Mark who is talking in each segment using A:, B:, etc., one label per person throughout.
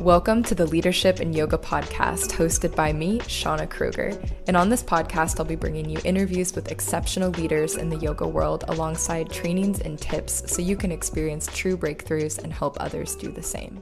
A: Welcome to the Leadership and Yoga podcast hosted by me, Shauna Kruger. And on this podcast, I'll be bringing you interviews with exceptional leaders in the yoga world alongside trainings and tips so you can experience true breakthroughs and help others do the same.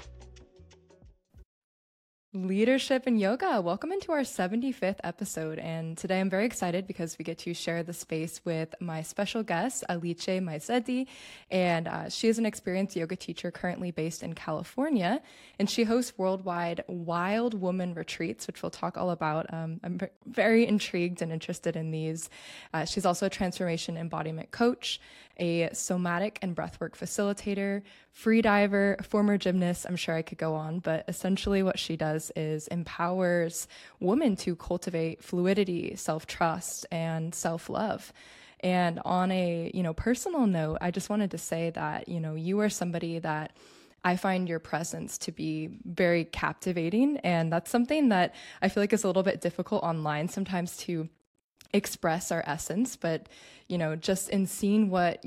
A: Leadership and Yoga, welcome into our 75th episode. And today I'm very excited because we get to share the space with my special guest, Alice Maizedi. And she is an experienced yoga teacher currently based in California. And she hosts worldwide Wild Woman retreats, which we'll talk all about. I'm very intrigued and interested in these. She's also a transformation embodiment coach, a somatic and breathwork facilitator, free diver, former gymnast. I'm sure I could go on, but essentially what she does is empowers women to cultivate fluidity, self-trust, and self-love. And on a, personal note, I just wanted to say that, you are somebody that I find your presence to be very captivating. And that's something that I feel like is a little bit difficult online sometimes to express our essence, but just in seeing what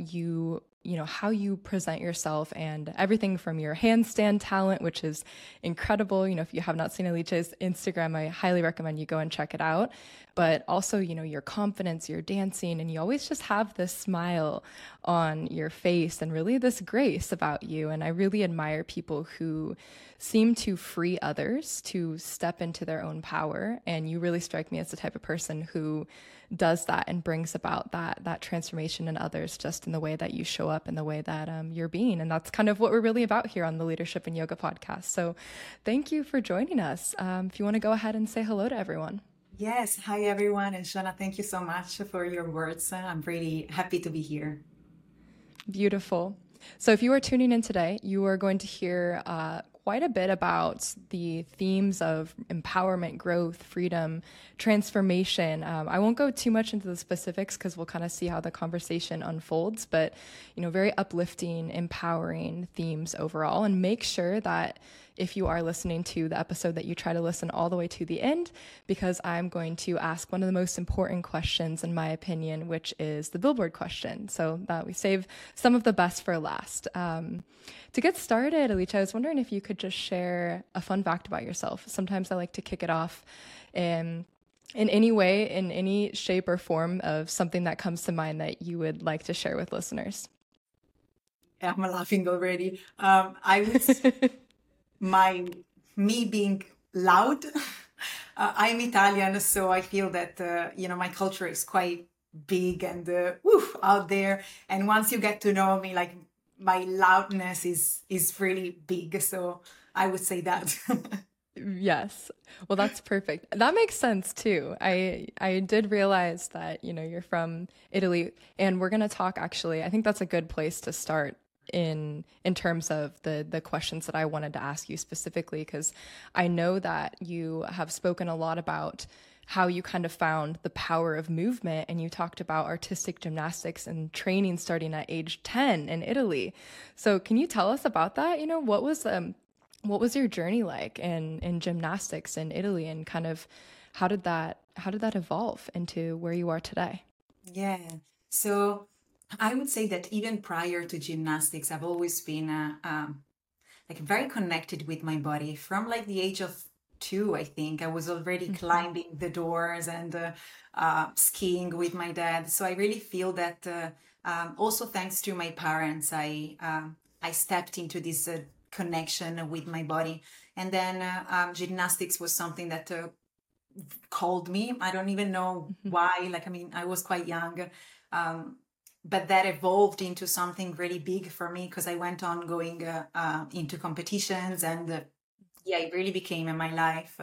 A: how you present yourself and everything from your handstand talent, which is incredible. If you have not seen Alice's Instagram, I highly recommend you go and check it out. But also, your confidence, your dancing, and you always just have this smile on your face and really this grace about you. And I really admire people who seem to free others to step into their own power. And you really strike me as the type of person who does that and brings about that transformation in others just in the way that you show up and the way that you're being. And that's kind of what we're really about here on the Leadership and Yoga podcast. So thank you for joining us. If you want to go ahead and say hello to everyone.
B: Yes. Hi, everyone. And Shauna, thank you so much for your words. I'm really happy to be here.
A: Beautiful. So if you are tuning in today, you are going to hear quite a bit about the themes of empowerment, growth, freedom, transformation. I won't go too much into the specifics because we'll kind of see how the conversation unfolds, but, very uplifting, empowering themes overall. And make sure that if you are listening to the episode that you try to listen all the way to the end, because I'm going to ask one of the most important questions, in my opinion, which is the billboard question, so that we save some of the best for last. To get started, Alice, I was wondering if you could just share a fun fact about yourself. Sometimes I like to kick it off in any way, in any shape or form of something that comes to mind that you would like to share with listeners.
B: I'm laughing already. I was me being loud. I'm Italian, so I feel that my culture is quite big and out there. And once you get to know me, like, my loudness is really big. So I would say that.
A: Yes. Well, that's perfect. That makes sense too. I did realize that, you're from Italy, and we're going to talk, actually, I think that's a good place to start in terms of the questions that I wanted to ask you specifically, because I know that you have spoken a lot about how you kind of found the power of movement, and you talked about artistic gymnastics and training starting at age 10 in Italy. So can you tell us about that? What was your journey like in gymnastics in Italy, and kind of how did that evolve into where you are today?
B: Yeah. So I would say that even prior to gymnastics, I've always been very connected with my body from like the age of 2. I think I was already climbing the doors and skiing with my dad. So I really feel that also thanks to my parents, I stepped into this connection with my body. And then gymnastics was something that called me. I don't even know why. I was quite young. But that evolved into something really big for me because I went on going into competitions, and it really became in my life.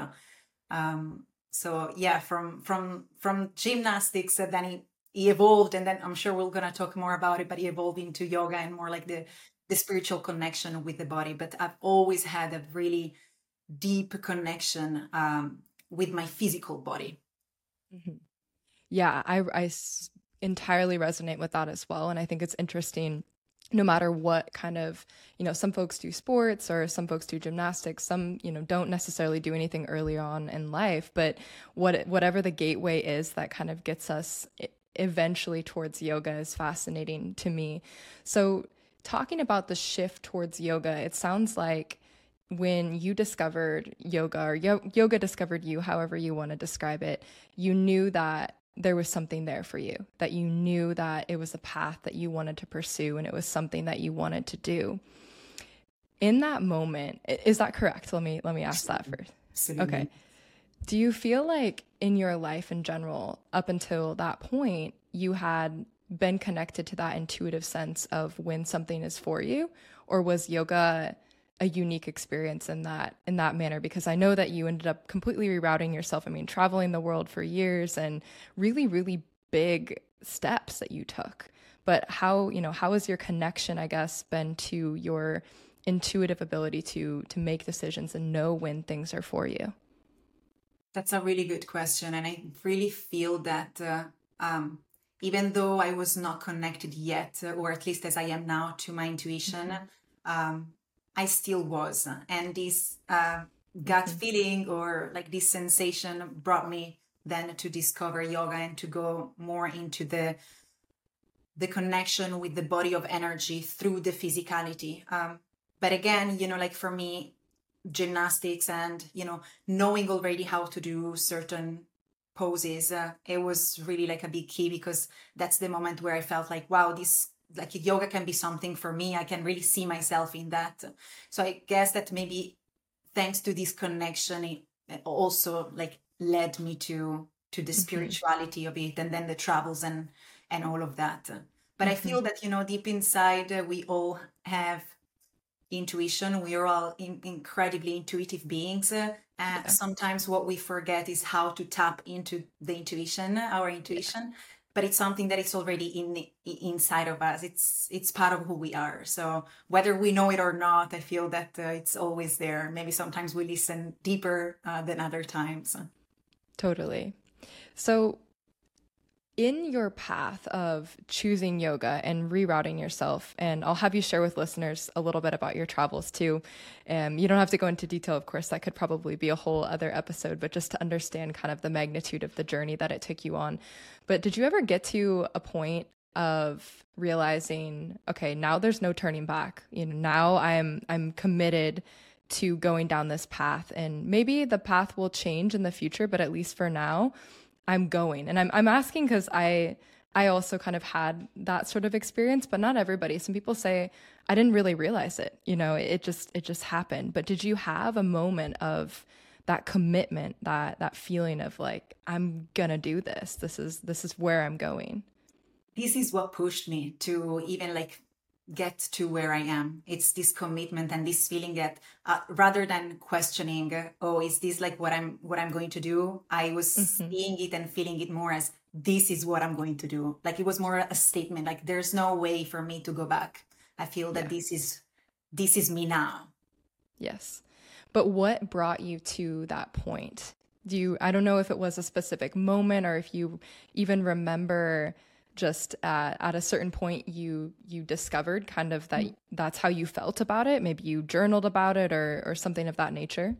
B: So yeah, from gymnastics, then it evolved, and then I'm sure we're gonna talk more about it. But it evolved into yoga and more like the spiritual connection with the body. But I've always had a really deep connection with my physical body.
A: Mm-hmm. Yeah, I entirely resonate with that as well. And I think it's interesting, no matter what kind of, some folks do sports or some folks do gymnastics, some, don't necessarily do anything early on in life, but whatever the gateway is that kind of gets us eventually towards yoga is fascinating to me. So talking about the shift towards yoga, it sounds like when you discovered yoga or yoga discovered you, however you want to describe it, you knew that there was something there for you, that you knew that it was a path that you wanted to pursue and it was something that you wanted to do. In that moment, is that correct? Let me ask that first.
B: Absolutely.
A: Okay. Do you feel like in your life in general, up until that point, you had been connected to that intuitive sense of when something is for you? Or was yoga a unique experience in that manner? Because I know that you ended up completely rerouting yourself. I mean, traveling the world for years and really, really big steps that you took. But how has your connection, I guess, been to your intuitive ability to make decisions and know when things are for you?
B: That's a really good question. And I really feel that even though I was not connected yet, or at least as I am now, to my intuition, I still was. And this gut feeling or like this sensation brought me then to discover yoga and to go more into the connection with the body of energy through the physicality. But again, like for me, gymnastics and knowing already how to do certain poses, it was really like a big key, because that's the moment where I felt like, wow, this like yoga can be something for me. I can really see myself in that. So I guess that maybe thanks to this connection, it also like led me to the spirituality of it, and then the travels and all of that. But I feel that deep inside, we all have intuition. We are all incredibly intuitive beings. Sometimes what we forget is how to tap into the intuition, our intuition. But it's something that is already inside of us. It's part of who we are. So whether we know it or not, I feel that it's always there. Maybe sometimes we listen deeper than other times.
A: Totally. So in your path of choosing yoga and rerouting yourself, and I'll have you share with listeners a little bit about your travels too. You don't have to go into detail, of course, that could probably be a whole other episode, but just to understand kind of the magnitude of the journey that it took you on. But did you ever get to a point of realizing, okay, now there's no turning back. Now I'm committed to going down this path, and maybe the path will change in the future, but at least for now, I'm going. And I'm asking because I also kind of had that sort of experience, but not everybody. Some people say I didn't really realize it. It just happened. But did you have a moment of that commitment, that feeling of like, I'm gonna do this. This is where I'm going.
B: This is what pushed me to even like get to where I am. It's this commitment and this feeling that rather than questioning, oh, is this like what I'm going to do? I was seeing it and feeling it more as this is what I'm going to do. Like it was more a statement. Like there's no way for me to go back. I feel that this is me now.
A: Yes. But what brought you to that point? I don't know if it was a specific moment or if you even remember just at a certain point you discovered kind of that's how you felt about it. Maybe you journaled about it or something of that nature.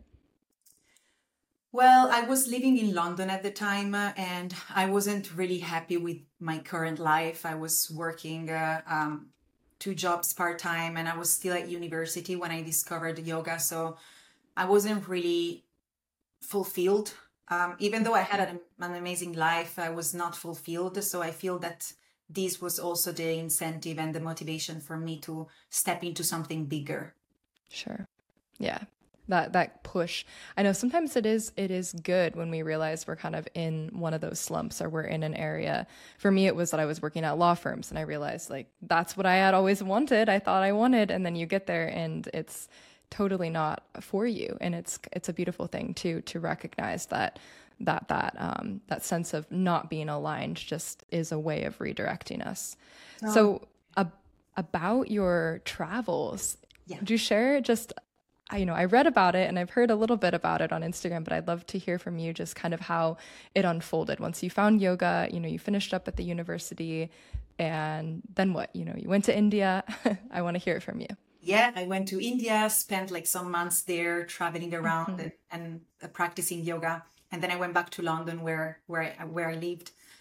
B: Well, I was living in London at the time, and I wasn't really happy with my current life. I was working 2 jobs part-time, and I was still at university when I discovered yoga. So I wasn't really fulfilled. Even though I had an amazing life, I was not fulfilled. So I feel that this was also the incentive and the motivation for me to step into something bigger.
A: Sure. Yeah. That push. I know sometimes it is good when we realize we're kind of in one of those slumps or we're in an area. For me, it was that I was working at law firms and I realized like that's what I had always wanted. I thought I wanted, and then you get there and it's totally not for you. And it's a beautiful thing to recognize that sense of not being aligned just is a way of redirecting us. Oh. So about your travels, do you share just, I read about it and I've heard a little bit about it on Instagram, but I'd love to hear from you just kind of how it unfolded. Once you found yoga, you finished up at the university, and then what? You went to India. I want to hear it from you.
B: Yeah, I went to India, spent like some months there traveling around and practicing yoga. And then I went back to London where I lived.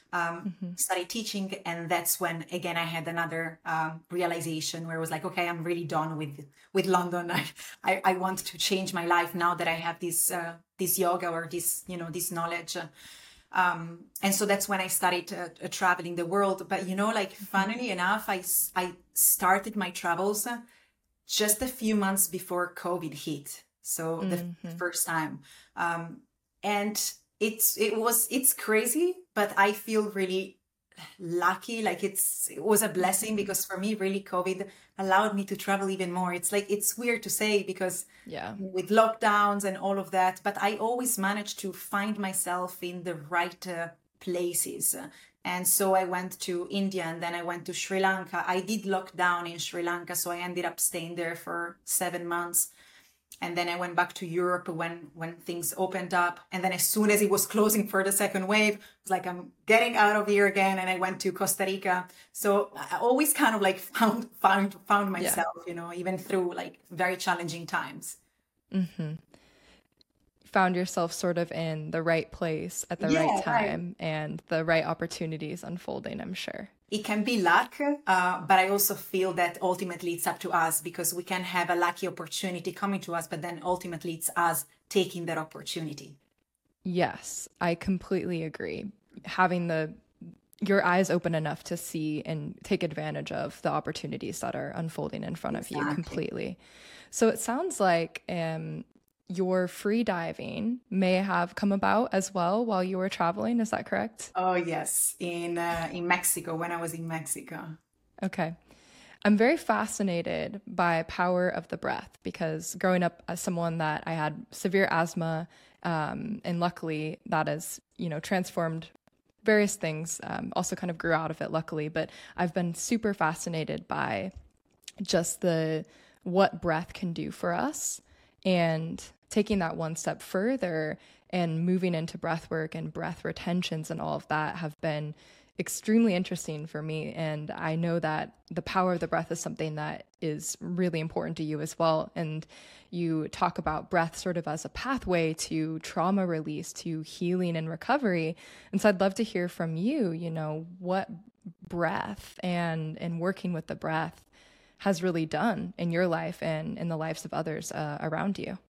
B: Started teaching, and that's when again I had another realization where I was like, okay, I'm really done with London. I want to change my life now that I have this yoga or this this knowledge. And so that's when I started traveling the world. But like funnily enough, I started my travels just a few months before COVID hit. So the first time, and it's crazy, but I feel really lucky. Like it was a blessing, because for me, really, COVID allowed me to travel even more. It's like, it's weird to say, because
A: Yeah.
B: with lockdowns and all of that, but I always managed to find myself in the right places. And so I went to India, and then I went to Sri Lanka. I did lockdown in Sri Lanka, so I ended up staying there for 7 months. And then I went back to Europe when things opened up. And then as soon as it was closing for the second wave, it was like, I'm getting out of here again. And I went to Costa Rica. So I always kind of like found myself, even through like very challenging times.
A: Found yourself sort of in the right place at the right
B: Yeah, right.
A: time and the right opportunities unfolding, I'm sure.
B: It can be luck, but I also feel that ultimately it's up to us, because we can have a lucky opportunity coming to us, but then ultimately it's us taking that opportunity.
A: Yes, I completely agree. Having your eyes open enough to see and take advantage of the opportunities that are unfolding in front of you
B: Exactly.
A: completely. So it sounds like your free diving may have come about as well while you were traveling. Is that correct?
B: Oh yes, in Mexico, when I was in Mexico.
A: Okay. I'm very fascinated by power of the breath because growing up as someone that I had severe asthma, and luckily that has, transformed various things, also kind of grew out of it, luckily, but I've been super fascinated by just what breath can do for us, and taking that one step further and moving into breath work and breath retentions and all of that have been extremely interesting for me. And I know that the power of the breath is something that is really important to you as well. And you talk about breath sort of as a pathway to trauma release, to healing and recovery. And so I'd love to hear from you, what breath and working with the breath has really done in your life and in the lives of others around you.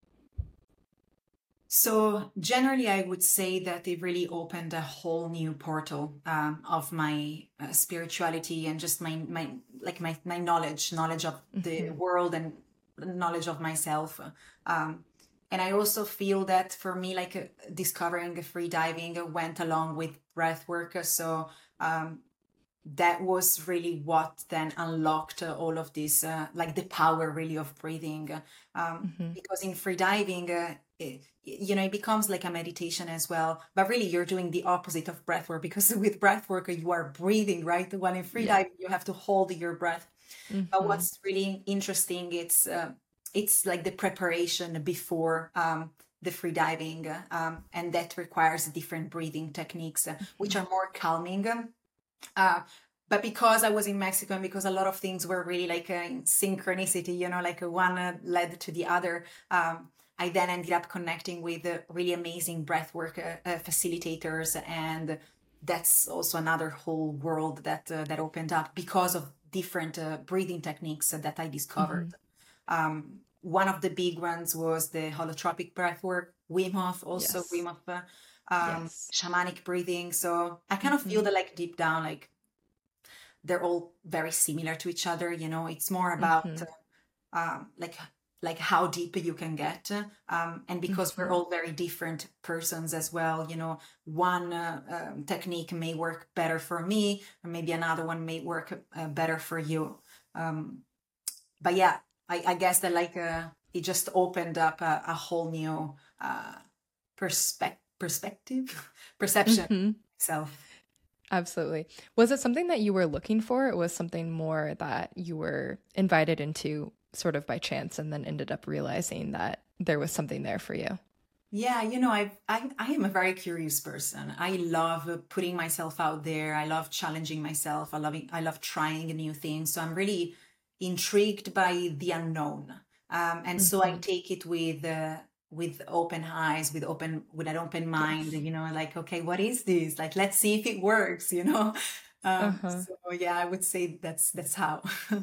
B: So generally, I would say that it really opened a whole new portal of my spirituality, and just my knowledge of the world, and knowledge of myself. And I also feel that for me, like discovering free diving went along with breath work. So that was really what then unlocked all of this, like the power really of breathing. Because in free diving, it becomes like a meditation as well. But really, you're doing the opposite of breath work, because with breath work, you are breathing, right? While in free
A: Yeah.
B: diving, you have to hold your breath. But
A: Hmm.
B: what's really interesting, it's like the preparation before the free diving, and that requires different breathing techniques, which are more calming. Uh, but because I was in Mexico, and because a lot of things were really like in synchronicity, like one led to the other, I then ended up connecting with really amazing breathwork facilitators, and that's also another whole world that opened up because of different breathing techniques that I discovered.
A: Hmm.
B: One of the big ones was the holotropic breathwork, Wim Hof, also Wim
A: Yes.
B: Hof,
A: Yes.
B: shamanic breathing. So I kind of feel
A: Hmm.
B: that like deep down, like they're all very similar to each other. It's more about
A: Hmm.
B: like how deep you can get, and because we're
A: Hmm.
B: all very different persons as well. One technique may work better for me, or maybe another one may work better for you. Um, but yeah, I guess that like it just opened up a whole new perspective, perception
A: Hmm.
B: itself.
A: Absolutely. Was it something that you were looking for? Or was something more that you were invited into sort of by chance and then ended up realizing that there was something there for you?
B: Yeah, I am a very curious person. I love putting myself out there. I love challenging myself. I love trying new things. So I'm really intrigued by the unknown. And so I
A: Hmm.
B: take it with with open eyes, with an open mind,
A: Yes.
B: like, okay, what is this? Like, let's see if it works.
A: Uh-huh.
B: So yeah, I would say that's how.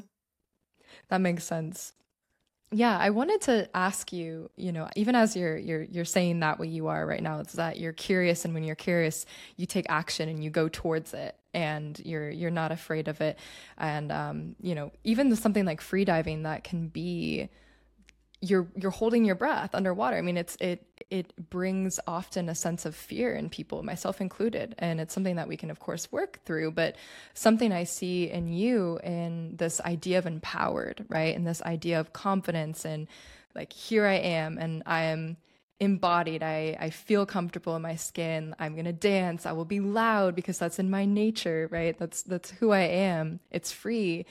A: That makes sense. Yeah, I wanted to ask you, even as you're saying that what you are right now, it's that you're curious, and when you're curious, you take action and you go towards it, and you're not afraid of it. And even something like free diving that can be you're holding your breath underwater. I mean, it brings often a sense of fear in people, myself included, and it's something that we can of course work through, but something I see in you in this idea of empowered, right? And this idea of confidence, and like, here I am and I am embodied. I feel comfortable in my skin. I'm going to dance. I will be loud because that's in my nature, right? That's who I am. It's free.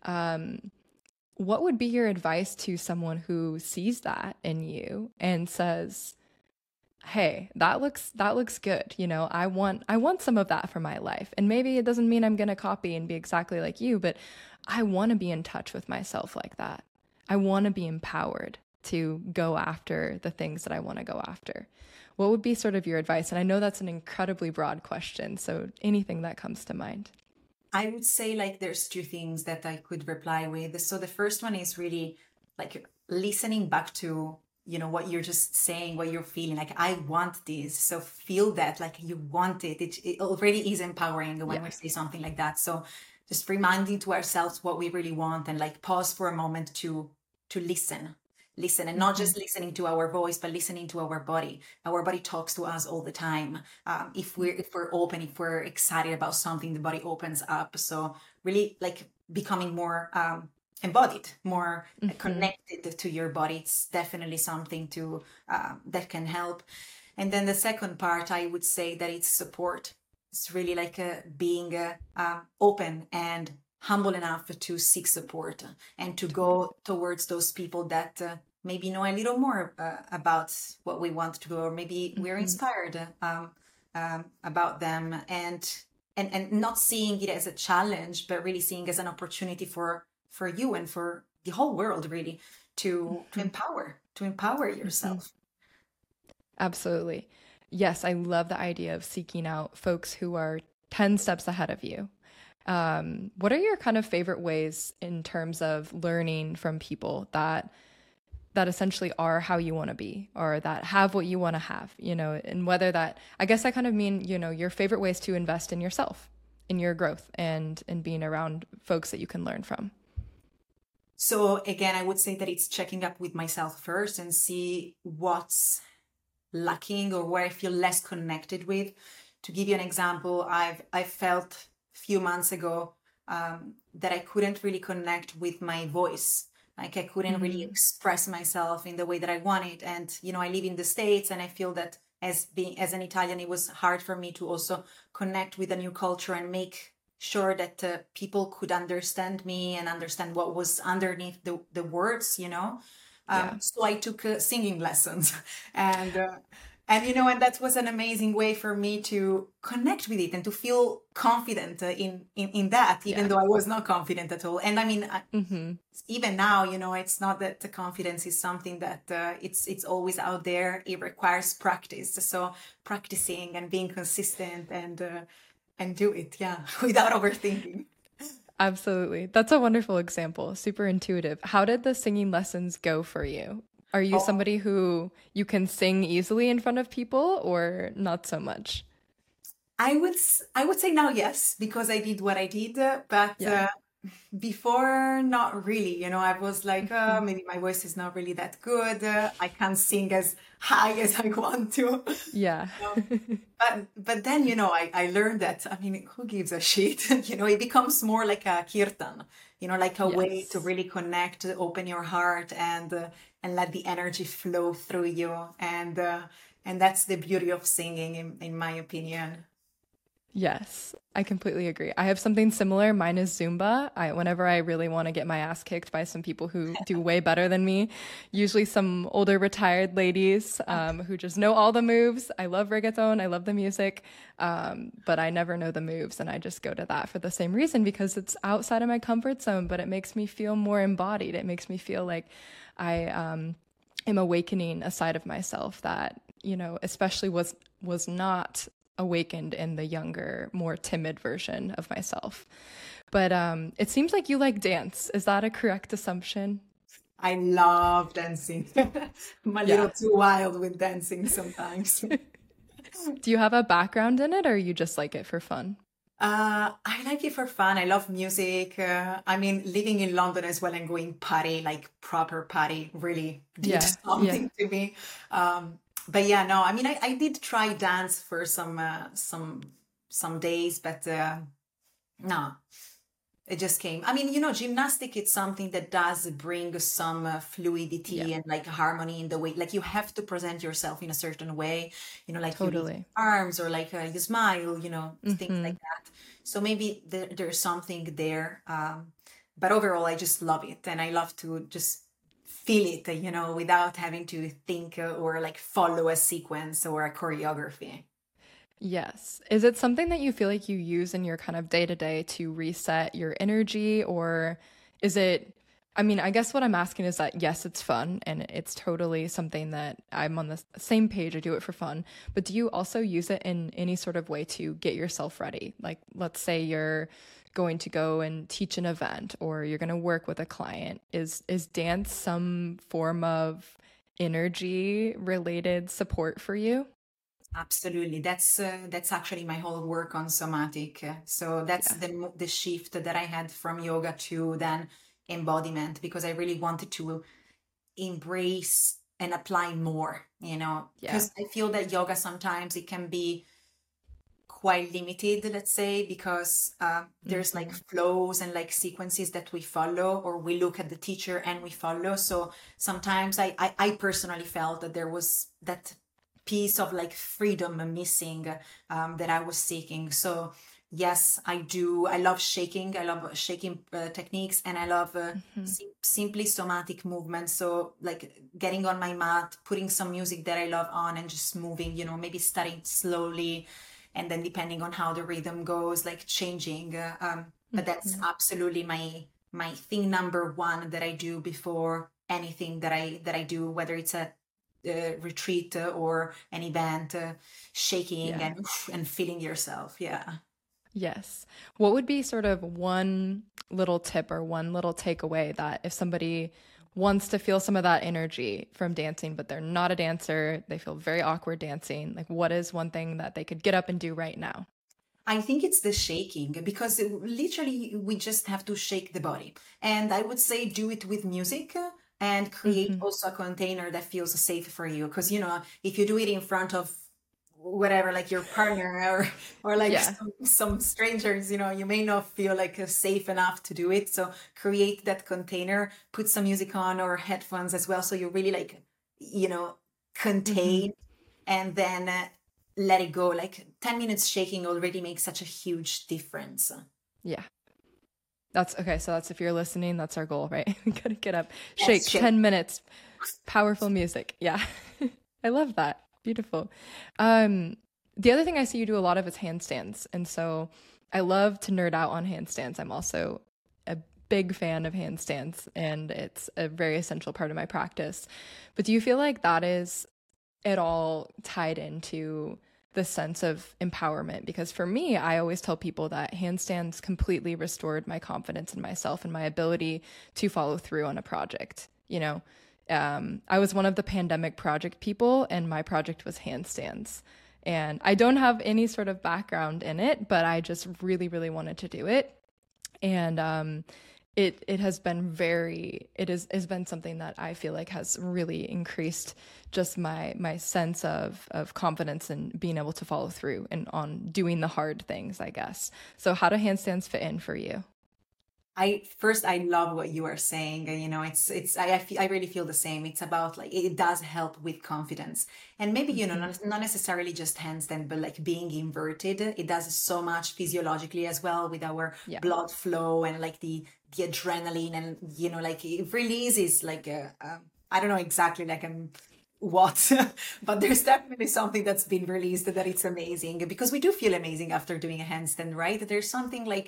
A: What would be your advice to someone who sees that in you and says, "Hey, that looks good. I want some of that for my life." And maybe it doesn't mean I'm going to copy and be exactly like you, but I want to be in touch with myself like that. I want to be empowered to go after the things that I want to go after. What would be sort of your advice? And I know that's an incredibly broad question, so anything that comes to mind.
B: I would say, like, there's two things that I could reply with. So the first one is really like listening back to, what you're just saying, what you're feeling. Like, I want this. So feel that, like, you want it. It already is empowering when we
A: Yeah.
B: say something like that. So just reminding to ourselves what we really want, and like pause for a moment to listen, and not
A: Hmm.
B: just listening to our voice, but listening to our body talks to us all the time. If we're open, if we're excited about something, the body opens up. So really, like, becoming more embodied, more
A: Hmm.
B: connected to your body, it's definitely something to that can help. And then the second part, I would say that it's support. It's really like being open and humble enough to seek support, and to
A: Totally.
B: go towards those people that maybe know a little more about what we want to do, or maybe we're
A: Hmm.
B: inspired about them, and not seeing it as a challenge, but really seeing as an opportunity for you and for the whole world, really, to
A: Hmm.
B: empower
A: Hmm.
B: yourself.
A: Absolutely. Yes, I love the idea of seeking out folks who are 10 steps ahead of you. What are your kind of favorite ways in terms of learning from people that essentially are how you want to be, or that have what you want to have, and whether that, I guess I kind of mean, your favorite ways to invest in yourself, in your growth, and being around folks that you can learn from.
B: So again, I would say that it's checking up with myself first and see what's lacking or where I feel less connected with. To give you an example, I felt a few months ago that I couldn't really connect with my voice. Like, I couldn't really
A: Mm,
B: express myself in the way that I wanted. And I live in the States, and I feel that as an Italian, it was hard for me to also connect with a new culture and make sure that people could understand me and understand what was underneath the words.
A: yeah.
B: So I took singing lessons, and and that was an amazing way for me to connect with it and to feel confident in that, even
A: Yeah.
B: though I was not confident at all. And I mean,
A: Hmm.
B: even now, it's not that the confidence is something that it's always out there. It requires practice. So practicing and being consistent, and do it, yeah, without overthinking.
A: Absolutely. That's a wonderful example. Super intuitive. How did the singing lessons go for you? Are you
B: Oh,
A: somebody who you can sing easily in front of people, or not so much?
B: I would say now yes, because I did what I did, but
A: Yeah.
B: before not really. I was like,
A: Hmm.
B: maybe my voice is not really that good. I can't sing as high as I want to.
A: Yeah.
B: Um, but then I learned that, I mean, who gives a shit? It becomes more like a kirtan, like a way to
A: Yes.
B: really connect, open your heart, and let the energy flow through you, and that's the beauty of singing, in my opinion.
A: Yes, I completely agree. I have something similar. Mine is Zumba. Whenever I really want to get my ass kicked by some people who do way better than me, usually some older retired ladies who just know all the moves. I love reggaeton. I love the music, but I never know the moves, and I just go to that for the same reason, because it's outside of my comfort zone, but it makes me feel more embodied. It makes me feel like I am awakening a side of myself that, you know, especially was not awakened in the younger, more timid version of myself. But it seems like you like dance. Is that a correct assumption?
B: I love dancing. I'm a little
A: Yeah.
B: too wild with dancing sometimes.
A: Do you have a background in it or you just like it for fun?
B: I like it for fun. I love music. I mean, living in London as well and going party, like proper party, really did
A: Yeah. Yeah.
B: something to me. But yeah, no, I mean, I did try dance for some days, but no, it just came. I mean, gymnastic, it's something that does bring some
A: Yeah.
B: fluidity and like harmony in the way, like you have to present yourself in a certain way, like you lift
A: Totally.
B: arms or like you smile, things like
A: Hmm.
B: that. So maybe there's something there. But overall, I just love it. And I love to just feel it, without having to think or like follow a sequence or a choreography.
A: Yes. Is it something that you feel like you use in your kind of day to day to reset your energy? Or is it, I mean, I guess what I'm asking is that yes, it's fun and it's totally something that I'm on the same page. I do it for fun. But do you also use it in any sort of way to get yourself ready? Like, let's say you're going to go and teach an event or you're going to work with a client. Is dance some form of energy related support for you?
B: Absolutely. That's actually my whole work on somatic. So that's
A: Yeah.
B: the shift that I had from yoga to then embodiment, because I really wanted to embrace and apply more,
A: Yeah.
B: because I feel that yoga sometimes it can be quite limited, let's say, because there's like
A: Hmm.
B: flows and like sequences that we follow, or we look at the teacher and we follow. So sometimes I personally felt that there was that piece of like freedom missing, that I was seeking. So yes, I do. I love shaking. I love shaking techniques, and I love
A: Hmm.
B: simply somatic movements. So like getting on my mat, putting some music that I love on, and just moving. Maybe starting slowly, and then depending on how the rhythm goes, like changing. But that's
A: Hmm.
B: absolutely my thing number one that I do before anything that I do, whether it's a retreat or an event, shaking
A: Yeah.
B: and feeling yourself. Yeah.
A: Yes. What would be sort of one little tip or one little takeaway that if somebody wants to feel some of that energy from dancing, but they're not a dancer, they feel very awkward dancing, like what is one thing that they could get up and do right now?
B: I think it's the shaking, because literally we just have to shake the body. And I would say do it with music, and create
A: Hmm.
B: also a container that feels safe for you. Because, if you do it in front of whatever, like your partner, or like
A: Yeah.
B: some strangers, you may not feel like safe enough to do it. So create that container, put some music on or headphones as well. So you really like, you know,
A: Hmm.
B: contain, and then let it go. Like 10 minutes shaking already makes such a huge difference.
A: Yeah. That's okay. So that's if you're listening, that's our goal, right? We gotta get up,
B: Yes,
A: shake
B: shake.
A: 10 minutes, powerful music. Yeah. I love that. Beautiful. Um, the other thing I see you do a lot of is handstands. And so I love to nerd out on handstands. I'm also a big fan of handstands and it's a very essential part of my practice. But do you feel like that is at all tied into the sense of empowerment? Because for me, I always tell people that handstands completely restored my confidence in myself and my ability to follow through on a project. I was one of the pandemic project people, and my project was handstands. And I don't have any sort of background in it, but I just really, really wanted to do it. And it has been has been something that I feel like has really increased just my sense of confidence and being able to follow through and on doing the hard things, I guess. So how do handstands fit in for you?
B: I love what you are saying. I really feel the same. It's about like it does help with confidence, and maybe
A: Hmm.
B: not necessarily just handstand, but like being inverted. It does so much physiologically as well with our
A: Yeah.
B: blood flow and like the adrenaline, and like it releases like I don't know exactly like what, but there's definitely something that's been released that it's amazing, because we do feel amazing after doing a handstand, right? There's something like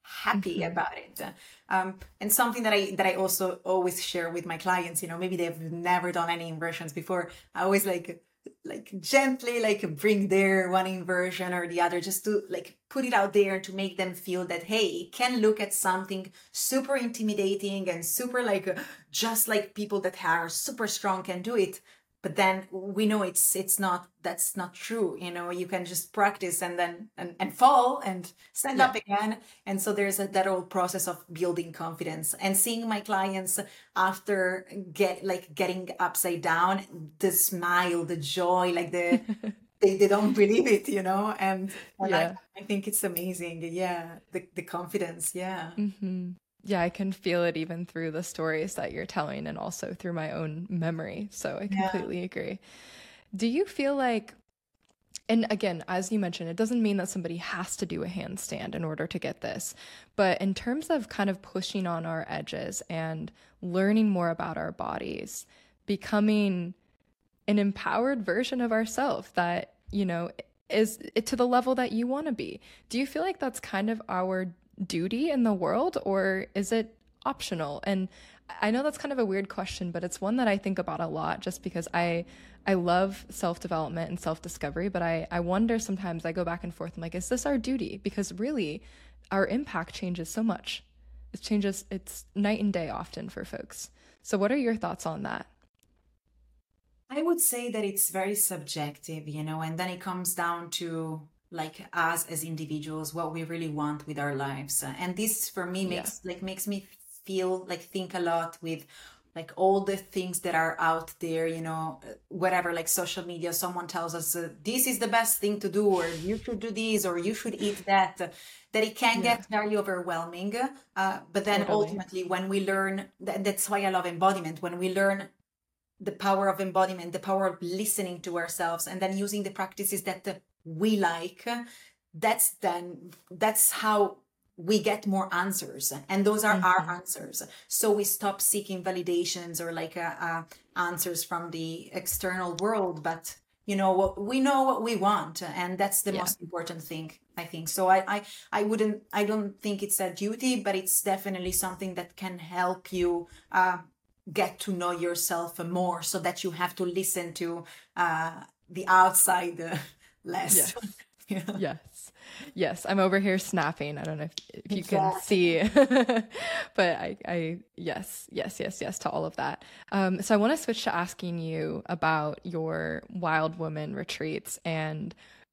B: happy
A: Hmm.
B: about it. And something that I also always share with my clients, maybe they've never done any inversions before. I always like gently like bring their one inversion or the other, just to like put it out there to make them feel that, hey, it can look at something super intimidating and super like just like people that are super strong can do it, but then we know it's not, that's not true. You can just practice and then and fall and stand
A: Yeah.
B: up again. And so there's that whole process of building confidence and seeing my clients after getting upside down, the smile, the joy, like they don't believe it, and
A: Yeah.
B: I think it's amazing. Yeah, the confidence. Yeah.
A: Hmm. Yeah, I can feel it even through the stories that you're telling and also through my own memory. So I
B: Yeah.
A: completely agree. Do you feel like, and again, as you mentioned, it doesn't mean that somebody has to do a handstand in order to get this, but in terms of kind of pushing on our edges and learning more about our bodies, becoming an empowered version of ourselves that, is to the level that you want to be. Do you feel like that's kind of our duty in the world, or is it optional? And I know that's kind of a weird question, but it's one that I think about a lot just because I love self-development and self-discovery, but I wonder sometimes, I go back and forth. I'm like, is this our duty? Because really our impact changes so much. It changes, it's night and day often for folks. So what are your thoughts on that?
B: I would say that it's very subjective, and then it comes down to like us as individuals, what we really want with our lives. And this for me
A: Yeah.
B: makes me feel like think a lot with like all the things that are out there, whatever, like social media, someone tells us this is the best thing to do, or you should do this, or you should eat that, that it can
A: Yeah,
B: get very overwhelming. But then
A: totally.
B: ultimately, when we learn, that's why I love embodiment, when we learn the power of embodiment, the power of listening to ourselves, and then using the practices that we like, that's how we get more answers, and those are our
A: Hmm.
B: answers. So we stop seeking validations or like answers from the external world, but what we know, what we want, and that's the
A: Yeah.
B: most important thing, I think. So I don't think it's a duty, but it's definitely something that can help you get to know yourself more, so that you have to listen to the outside less.
A: Yes.
B: Yeah.
A: Yes. Yes. I'm over here snapping. I don't know if you can
B: Exactly.
A: see, but yes, yes, yes, yes to all of that. So I want to switch to asking you about your wild woman retreats and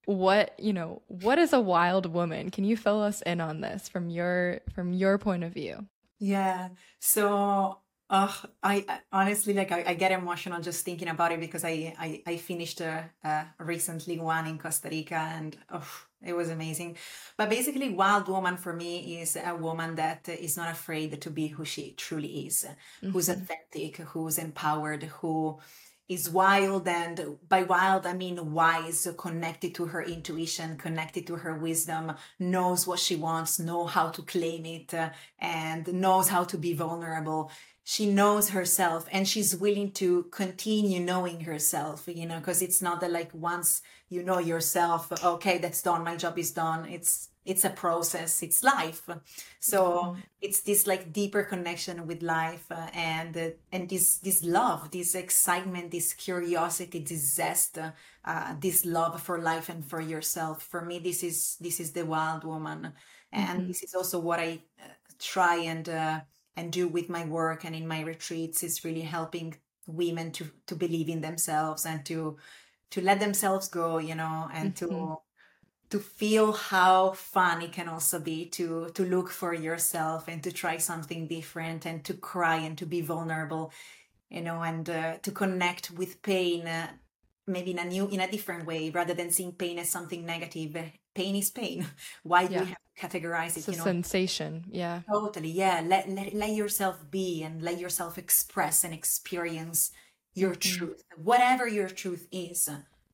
A: what is a wild woman? Can you fill us in on this from your point of view?
B: Yeah. So, I honestly, like, I get emotional just thinking about it, because I finished recently one in Costa Rica, and it was amazing. But basically, wild woman for me is a woman that is not afraid to be who she truly is, who's
A: Hmm.
B: authentic, who's empowered, who is wild. And by wild, I mean wise, connected to her intuition, connected to her wisdom, knows what she wants, know how to claim it, and knows how to be vulnerable. She knows herself, and she's willing to continue knowing herself, because it's not that like once you know yourself, okay, that's done, my job is done. It's a process, it's life. So
A: Hmm.
B: it's this like deeper connection with life, and this love, this excitement, this curiosity, this zest, this love for life and for yourself. For me, this is the wild woman, and
A: Hmm.
B: this is also what I try and do with my work and in my retreats, is really helping women to believe in themselves, and to let themselves go, and
A: Hmm.
B: to feel how fun it can also be to look for yourself and to try something different, and to cry and to be vulnerable, and to connect with pain, maybe in a different way, rather than seeing pain as something negative. Pain is pain. Why do we
A: Yeah.
B: have to categorize
A: It's
B: it?
A: a sensation. Yeah.
B: Totally, yeah. Let yourself be, and let yourself express and experience your
A: Hmm.
B: truth, whatever your truth is.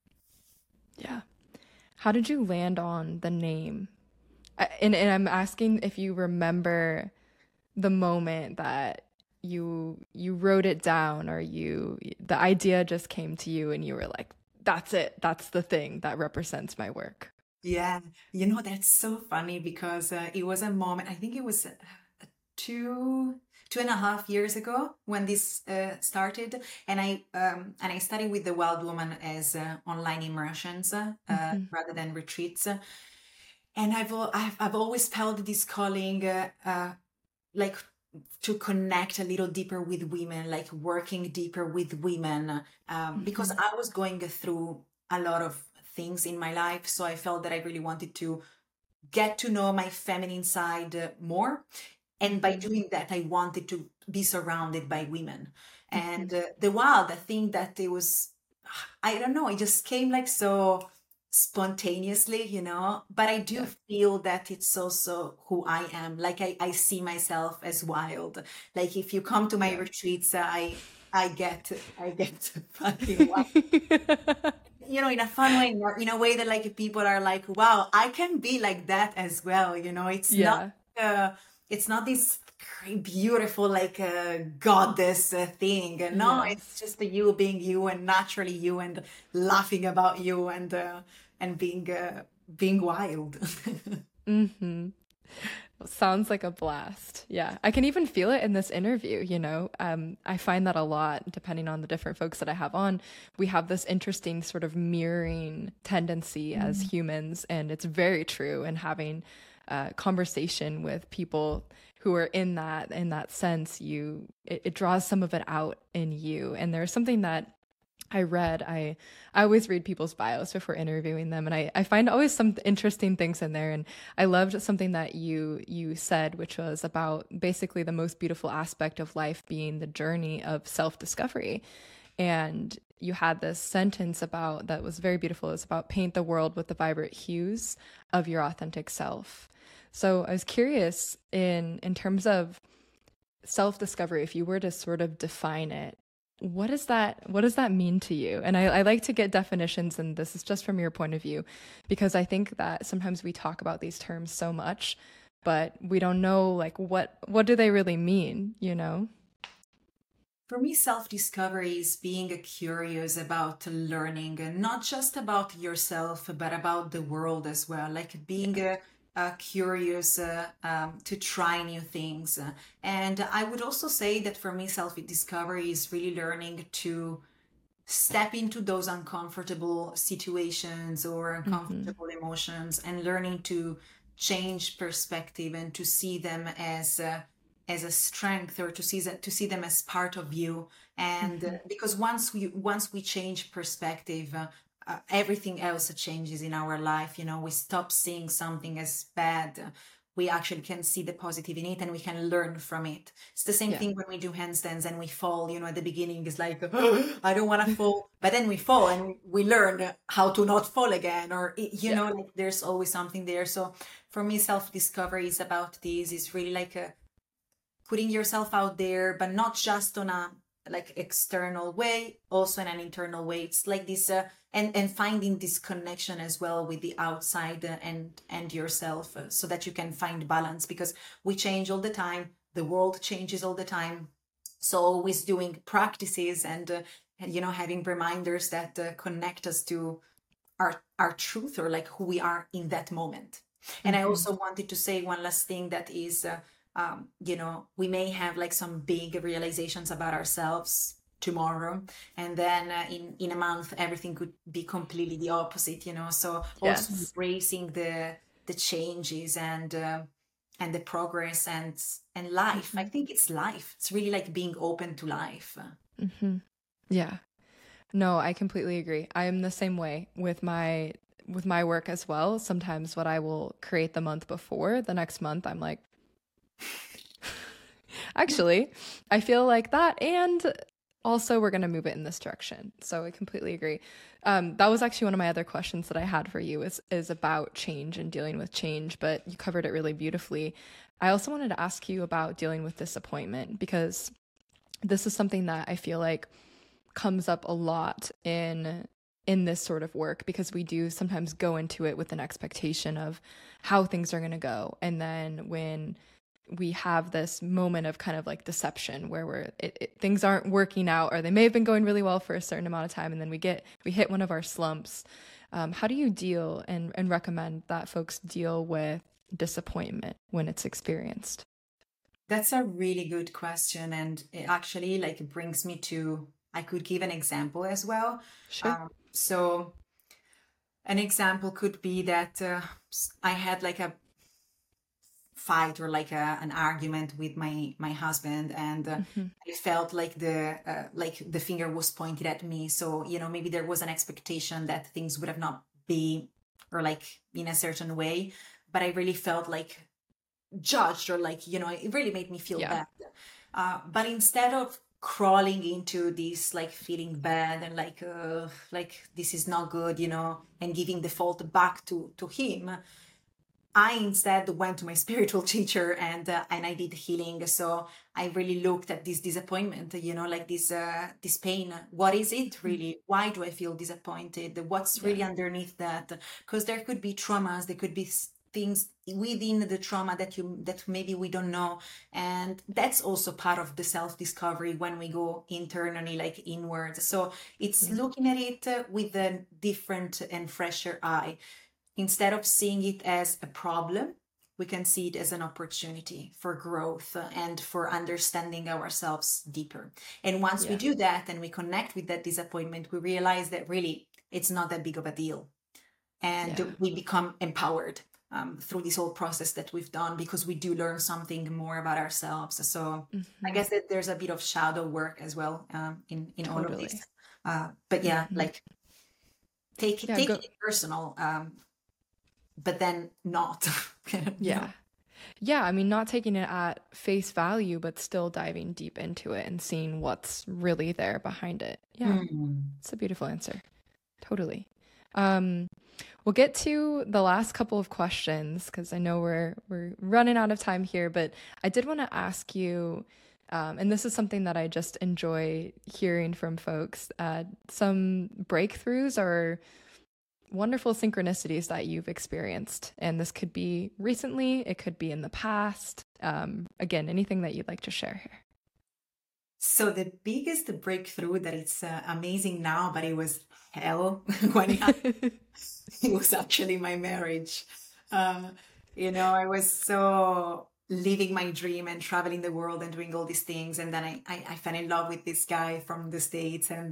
A: Yeah. How did you land on the name? And I'm asking if you remember the moment that you wrote it down, or the idea just came to you and you were like, that's it. That's the thing that represents my work.
B: Yeah, that's so funny because it was a moment, I think it was two, 2.5 years ago when this started. And I studied with the Wild Woman as online immersions
A: Hmm.
B: rather than retreats. And I've always felt this calling, like to connect a little deeper with women, like working deeper with women, because
A: Hmm.
B: I was going through a lot of things in my life. So I felt that I really wanted to get to know my feminine side more. And by
A: Hmm.
B: doing that, I wanted to be surrounded by women.
A: Hmm.
B: And the wild, I think that it was, I don't know, it just came like so spontaneously, but I do
A: Yeah.
B: feel that it's also who I am. Like I see myself as wild. Like if you come to my
A: Yeah.
B: retreats, I get fucking wild, in a fun way, in a way that like people are like, wow, I can be like that as well.
A: Yeah.
B: Uh, it's not this beautiful like goddess thing. No, it's
A: Yes.
B: just you being you and naturally you and laughing about you and being wild.
A: Hmm. Sounds like a blast. Yeah. I can even feel it in this interview, I find that a lot depending on the different folks that I have on. We have this interesting sort of mirroring tendency as
B: Mm.
A: humans, and it's very true in having conversation with people who are in that sense, it draws some of it out in you. And there's something that I always read people's bios before interviewing them, and I find always some interesting things in there. And I loved something that you said, which was about basically the most beautiful aspect of life being the journey of self-discovery. And you had this sentence about that was very beautiful. It's about paint the world with the vibrant hues of your authentic self. So I was curious in terms of self-discovery, if you were to sort of define it, what does that mean to you? And I like to get definitions, and this is just from your point of view, because I think that sometimes we talk about these terms so much, but we don't know like what do they really mean?
B: For me, self-discovery is being curious about learning, and not just about yourself, but about the world as well. Like being
A: Yeah.
B: curious to try new things. And I would also say that for me, self-discovery is really learning to step into those uncomfortable situations or
A: Mm-hmm.
B: uncomfortable emotions and learning to change perspective and to see them as a strength, or to see them as part of you. And
A: Mm-hmm.
B: because once we change perspective, everything else changes in our life. We stop seeing something as bad. We actually can see the positive in it and we can learn from it. It's the same
A: Yeah.
B: thing when we do handstands and we fall. At the beginning it's like, I don't want to fall, but then we fall and we learn how to not fall again. Or
A: Yeah.
B: like there's always something there. So for me, self-discovery is about this. It's really like putting yourself out there, but not just on a like external way, also in an internal way. It's like this, and finding this connection as well with the outside, and yourself, so that you can find balance, because we change all the time. The world changes all the time. So always doing practices and having reminders that connect us to our truth, or like who we are in that moment. And I
A: Mm-hmm.
B: also wanted to say one last thing, that is, we may have like some big realizations about ourselves tomorrow, and then in a month everything could be completely the opposite. So also
A: Yes.
B: embracing the changes and the progress and life. I
A: Mm-hmm.
B: think it's life. It's really like being open to life.
A: Mm-hmm. Yeah. No, I completely agree. I am the same way with my work as well. Sometimes what I will create the month before, the next month I'm like, actually, I feel like that, and also we're going to move it in this direction. So I completely agree. That was actually one of my other questions that I had for you is about change and dealing with change, but you covered it really beautifully. I also wanted to ask you about dealing with disappointment, because this is something that I feel like comes up a lot in this sort of work, because we do sometimes go into it with an expectation of how things are going to go, and then when we have this moment of kind of like deception where things aren't working out, or they may have been going really well for a certain amount of time, and then we hit one of our slumps. How do you deal and recommend that folks deal with disappointment when it's experienced?
B: That's a really good question. And it actually like brings me to, I could give an example as well.
A: Sure.
B: So an example could be that I had like a fight or like an argument with my husband, and
A: Hmm.
B: I felt like the finger was pointed at me. So maybe there was an expectation that things would have not be, or like in a certain way, but I really felt like judged, or like it really made me feel
A: Yeah.
B: bad. But instead of crawling into this like feeling bad and like this is not good, and giving the fault back to him, I instead went to my spiritual teacher, and I did healing. So I really looked at this disappointment, like this pain. What is it
A: Mm.
B: really? Why do I feel disappointed? What's
A: Yeah.
B: really underneath that? Because there could be traumas, there could be things within the trauma that maybe we don't know, and that's also part of the self discovery when we go internally, like inwards. So it's
A: Yeah.
B: looking at it with a different and fresher eye. Instead of seeing it as a problem, we can see it as an opportunity for growth and for understanding ourselves deeper. And once we
A: Yeah.
B: do that and we connect with that disappointment, we realize that really it's not that big of a deal.
A: Yeah.
B: And we become empowered through this whole process that we've done, because we do learn something more about ourselves. So I
A: Hmm.
B: guess that there's a bit of shadow work as well in all of this.
A: Totally.
B: But yeah,
A: Hmm.
B: like take
A: Yeah.
B: take it personal. But then not. you know.
A: Yeah. Yeah, I mean, not taking it at face value, but still diving deep into it and seeing what's really there behind it. Yeah,
B: Mm.
A: it's a beautiful answer. Totally. Um, we'll get to the last couple of questions because I know we're running out of time here, but I did want to ask you, and this is something that I just enjoy hearing from folks, some breakthroughs or wonderful synchronicities that you've experienced. And this could be recently, it could be in the past. Again, anything that you'd like to share
B: So the biggest breakthrough that it's amazing now, but it was hell when it happened,
A: here.
B: it was actually my marriage. Um, I was so living my dream and traveling the world and doing all these things, and then I fell in love with this guy from the States, and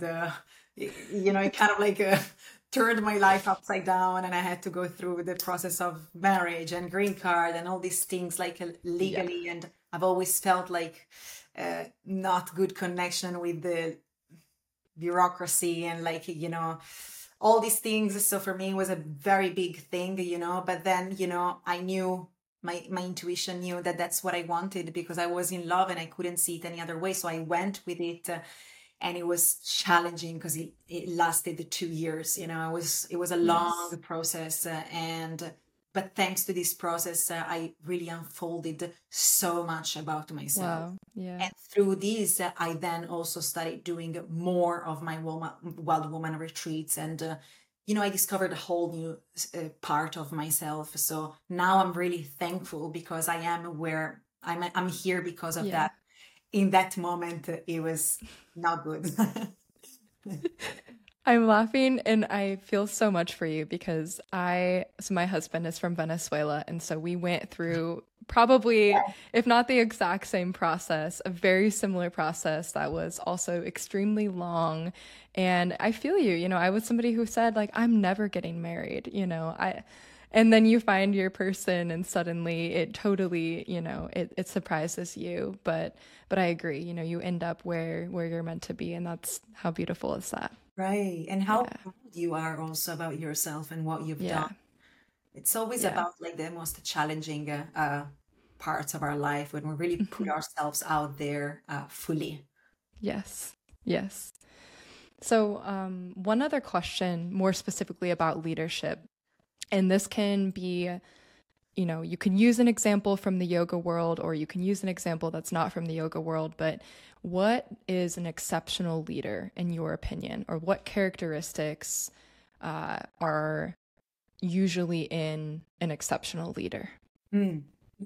B: it kind of like turned my life upside down, and I had to go through the process of marriage and green card and all these things like
A: Yeah.
B: legally, and I've always felt like not good connection with the bureaucracy and like all these things. So for me it was a very big thing, but then I knew, my intuition knew that that's what I wanted, because I was in love and I couldn't see it any other way, so I went with it. And it was challenging because it lasted 2 years. It was a long
A: Yes.
B: process, and but thanks to this process, I really unfolded so much about myself.
A: Wow. Yeah.
B: And through this, I then also started doing more of my wild woman retreats, and I discovered a whole new part of myself. So now I'm really thankful, because I am where I'm here because of
A: Yeah.
B: that. In that moment, it was not good.
A: I'm laughing and I feel so much for you because so my husband is from Venezuela. And so we went through probably, if not the exact same process, a very similar process that was also extremely long. And I feel you, I was somebody who said, like, I'm never getting married, and then you find your person and suddenly it totally, it surprises you. But I agree, you end up where you're meant to be. And that's how beautiful is that?
B: Right. And how
A: Yeah.
B: proud you are also about yourself and what you've done.
A: Yeah.
B: It's always
A: Yeah.
B: about like the most challenging parts of our life, when we really put
A: Mhm.
B: ourselves out there fully.
A: Yes. Yes. So, one other question more specifically about leadership, and this can be, you can use an example from the yoga world or you can use an example that's not from the yoga world, but what is an exceptional leader in your opinion? Or what characteristics are usually in an exceptional leader?
B: Mm,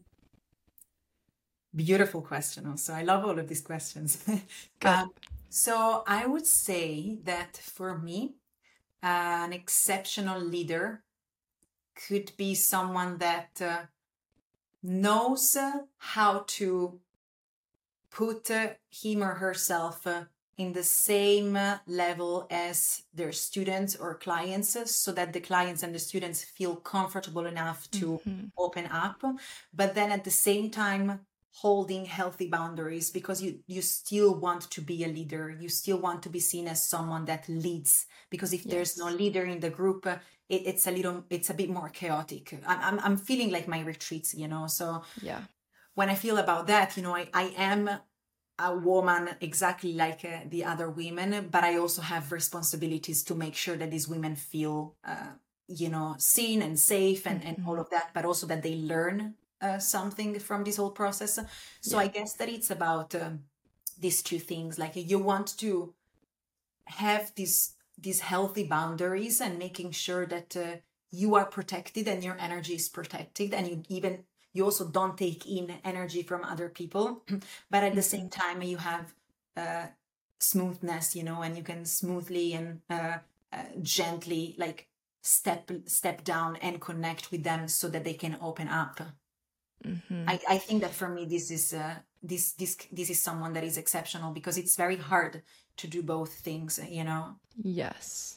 B: beautiful question also. I love all of these questions.
A: Good.
B: um, so I would say that for me, an exceptional leader could be someone that knows how to put him or herself in the same level as their students or clients, so that the clients and the students feel comfortable enough to open up, but then at the same time holding healthy boundaries, because you still want to be a leader, you still want to be seen as someone that leads, because if there's no
A: Yes.
B: leader in the group, it's a bit more chaotic. I'm feeling like my retreats, so
A: Yeah.
B: when I feel about that, I am a woman exactly like the other women, but I also have responsibilities to make sure that these women feel, seen and safe, and all of that, but also that they learn something from this whole process. So
A: Yeah.
B: I guess that it's about these two things. Like, you want to have these healthy boundaries, and making sure that you are protected and your energy is protected, and you also don't take in energy from other people, but at the same time you have uh, smoothness, and you can smoothly and gently, like, step down and connect with them so that they can open up. I think that for me, this is someone that is exceptional, because it's very hard to do both things.
A: Yes.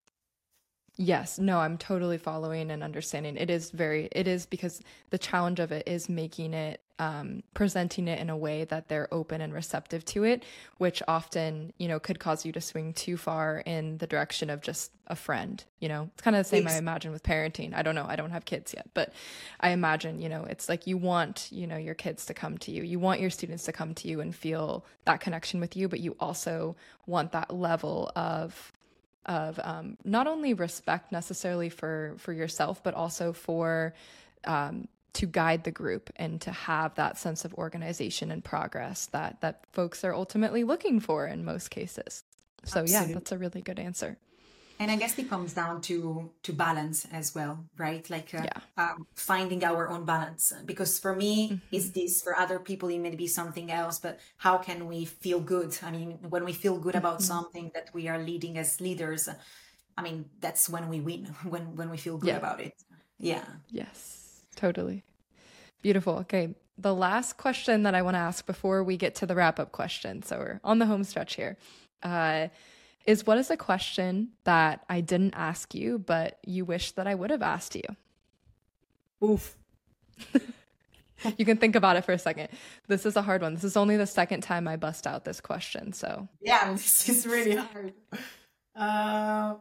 A: Yes, no, I'm totally following and understanding. It is because the challenge of it is making it, presenting it in a way that they're open and receptive to it, which often, could cause you to swing too far in the direction of just a friend. It's kind of the same I
B: Ex-
A: imagine with parenting. I don't know. I don't have kids yet, but I imagine, it's like you want, your kids to come to you. You want your students to come to you and feel that connection with you, but you also want that level of not only respect necessarily for yourself, but also for to guide the group and to have that sense of organization and progress that folks are ultimately looking for in most cases. So yeah,
B: Absolutely.
A: that's a really good answer.
B: And I guess it comes down to balance as well, right? Like,
A: Yeah.
B: finding our own balance. Because for me, it's this. For other people, it may be something else. But how can we feel good? I mean, when we feel good about something that we are leading as leaders, I mean, that's when we win. When we feel good
A: Yeah.
B: about it. Yeah.
A: Yes. Totally. Beautiful. Okay. The last question that I want to ask before we get to the wrap up question, so we're on the home stretch here, is what is a question that I didn't ask you, but you wish that I would have asked you?
B: Oof.
A: You can think about it for a second. This is a hard one. This is only the second time I bust out this question. So,
B: Yeah, this is really hard. Uh,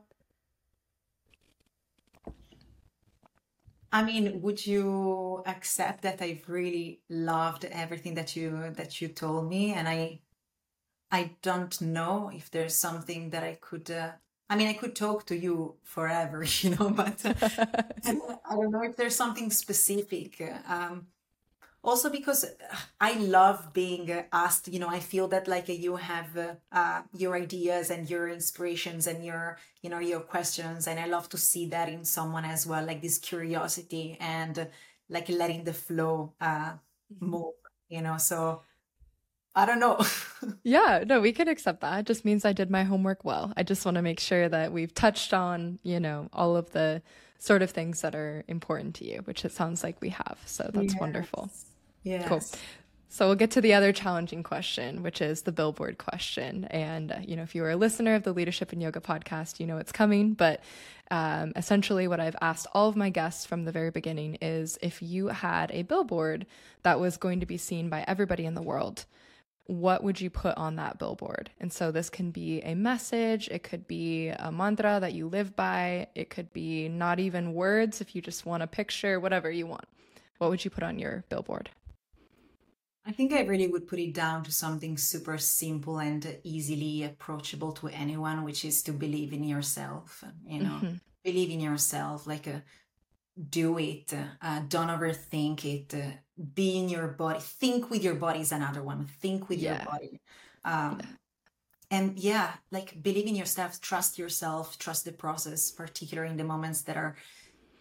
B: I mean, would you accept that I've really loved everything that you told me, and I don't know if there's something that I could. I mean, I could talk to you forever, but I don't know if there's something specific. Also, because I love being asked. I feel that, like, you have your ideas and your inspirations and your questions, and I love to see that in someone as well, like this curiosity and like letting the flow move. So I don't know.
A: yeah, no, we can accept that. It just means I did my homework well. I just want to make sure that we've touched on, all of the sort of things that are important to you, which it sounds like we have. So that's wonderful.
B: Yes.
A: Cool.
B: Yes.
A: So we'll get to the other challenging question, which is the billboard question. And, if you are a listener of the Leadership and Yoga podcast, you know it's coming. But essentially, what I've asked all of my guests from the very beginning is if you had a billboard that was going to be seen by everybody in the world, what would you put on that billboard? And so this can be a message, it could be a mantra that you live by, it could be not even words if you just want a picture, whatever you want. What would you put on your billboard?
B: I think I really would put it down to something super simple and easily approachable to anyone, which is to believe in yourself. Believe in yourself, like, do it. Don't overthink it. Be in your body. Think with your body is another one. Think with your
A: Yeah.
B: body. And yeah, like, believe in yourself, trust the process, particularly in the moments that are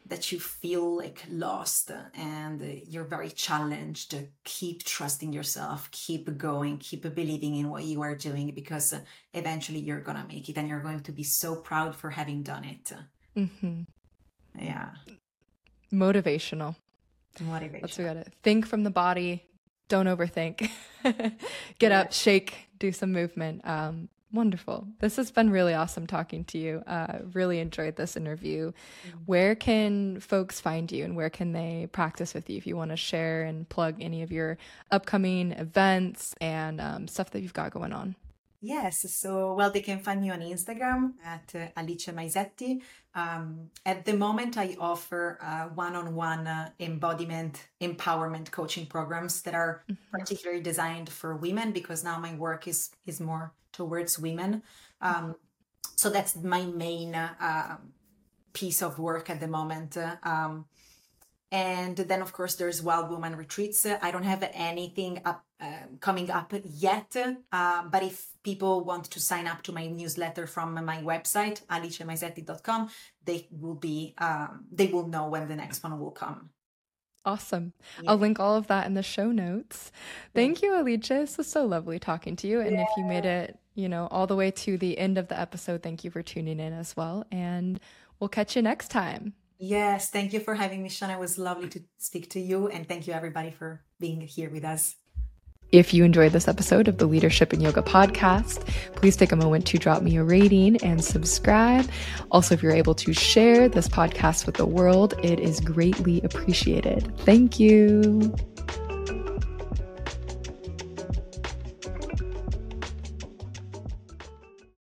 B: that you feel like lost and you're very challenged, keep trusting yourself, keep going, keep believing in what you are doing, because eventually you're gonna make it and you're going to be so proud for having done it.
A: Mm-hmm.
B: Yeah.
A: Motivational. That's what we got to think from the body. Don't overthink. Get up, shake, do some movement. Wonderful. This has been really awesome talking to you. Really enjoyed this interview. Where can folks find you and where can they practice with you if you want to share and plug any of your upcoming events and stuff that you've got going on?
B: Yes, so well, they can find me on Instagram at Alice Maisetti. At the moment, I offer one-on-one embodiment empowerment coaching programs that are particularly designed for women, because now my work is more towards women. So that's my main piece of work at the moment. And then, of course, there's Wild Woman Retreats. I don't have anything coming up yet, but if people want to sign up to my newsletter from my website, alicemaisetti.com, they will know when the next one will come.
A: Awesome. Yeah. I'll link all of that in the show notes. Thank you, Alice. This was so lovely talking to you. And if you made it, all the way to the end of the episode, thank you for tuning in as well. And we'll catch you next time.
B: Yes, thank you for having me, Sean. It was lovely to speak to you. And thank you, everybody, for being here with us.
A: If you enjoyed this episode of the Leadership in Yoga podcast, please take a moment to drop me a rating and subscribe. Also, if you're able to share this podcast with the world, it is greatly appreciated. Thank you.